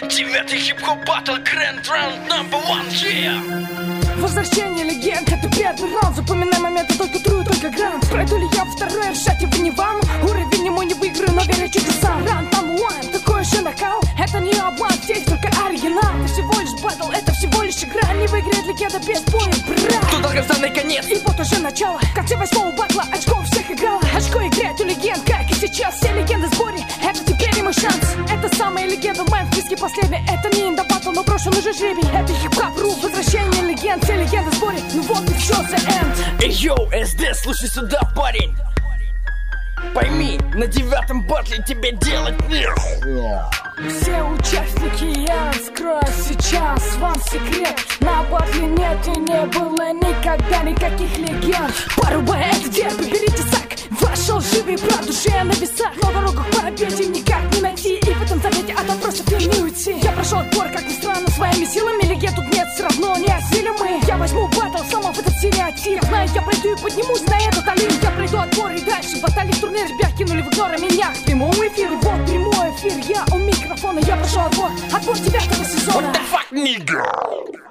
9-й хип-хоп батл, Grand Round No.1, yeah! Возвращение легенд, это первый раунд. Запоминай моменты, только трую, только грант. Пройду ли я второй, решать его не вам. Уровень ему не выиграю, но верю чудесам. Раунд No.1, такой же накал. Это не обман, здесь только оригинал. Это всего лишь батл, это всего лишь игра. Не выиграет легенда без боя, брат. Тут долгожданный конец. И вот уже начало. В конце 8-го батла очко у всех играло. Очко играет у легенд, как и сейчас. Все легенды в сборе, это теперь и мой шанс. Это самая легенда, мэн в списке последний. Это не индобатл, но брошенный же жребий. Это хип-хоп.ру, возвращение легенд. Все легенды в сборе, ну вот и все, the end. Эй, йоу, СД, слушай сюда, парень. Пойми, на 9-м батле тебе делать нехуй. Все участники, я открою сейчас вам секрет. На батле нет и не было никогда никаких легенд. Порубая это дерби, берите сак. Вошел живый брат, душе на весах. Но дорогу к победе никак не найти. И в этом завете от вопросов не уйти. Я прошел отбор, как ни странно, своими силами. Легенд тут нет, все равно не осилимы. Я возьму батл, сломав этот стереотип. Знаю, я пройду и поднимусь на этот олимп. Я пройду отбор и дальше баталий турнир. Ребят кинули в игнора меня к прямому эфиру. Вот прямой эфир, я у микрофона. Я прошел отбор 9-го сезона. What the fuck, nigga?